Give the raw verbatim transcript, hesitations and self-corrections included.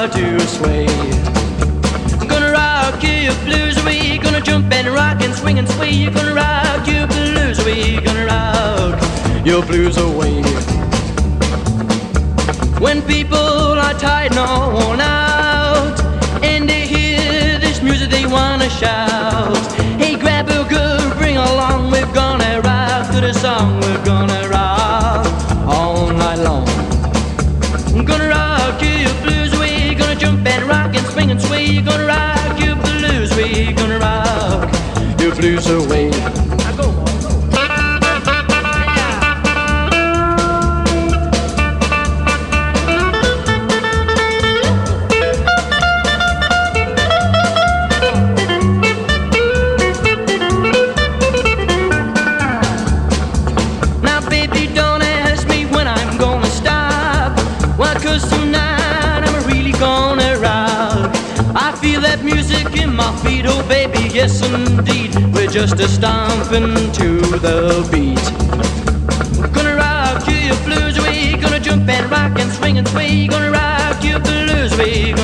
start to sway. Gonna rock you blues away, gonna jump and rock and swing and sway. Gonna rock you blues away, gonna rock your blues away. When people are tired and all worn out, and they hear this music they wanna shout. Hey, grab a girl, bring along, we're gonna rock to the song, we're gonna rock all night long. Gonna rock you blues away, gonna jump and rock and swing and sway. Gonna rock you blues away, gonna rock your blues away. Now go on. Music in my feet, oh baby, yes indeed. We're just a stomping to the beat. Gonna rock you blues away, gonna jump and rock and swing and sway. Gonna rock you blues away.